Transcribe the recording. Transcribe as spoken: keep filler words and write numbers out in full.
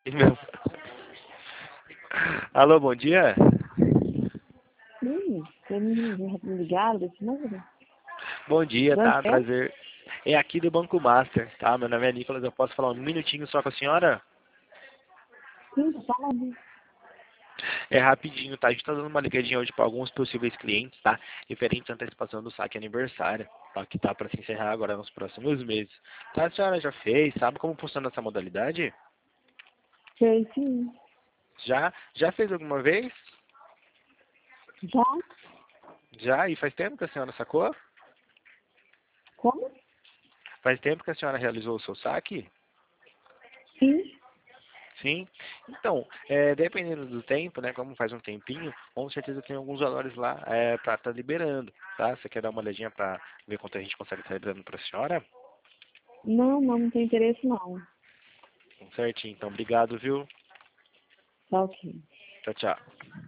Meu- Alô, bom dia? Sim, você me ligaram desse número? Bom dia, De onde tá? que é? Prazer. É aqui do Banco Master, tá? Meu nome é Nicolas, eu posso falar um minutinho só com a senhora? Sim, tô falando. É rapidinho, tá? A gente tá dando uma ligadinha hoje para alguns possíveis clientes, tá? Referente à antecipação do saque aniversário, tá? Que tá para se encerrar agora nos próximos meses. Tá? A senhora já fez? Sabe como funciona essa modalidade? Sei, sim. Já? Já fez alguma vez? Já? Já? E faz tempo que a senhora sacou? Como? Faz tempo que a senhora realizou o seu saque? Sim. Sim. Então, é, dependendo do tempo, né, como faz um tempinho, com certeza tem alguns valores lá é, para estar liberando, tá? Você quer dar uma olhadinha para ver quanto a gente consegue estar liberando para a senhora? Não, não, não tem interesse não. Certinho. Então, obrigado, viu? Tá ok. Tchau, tchau.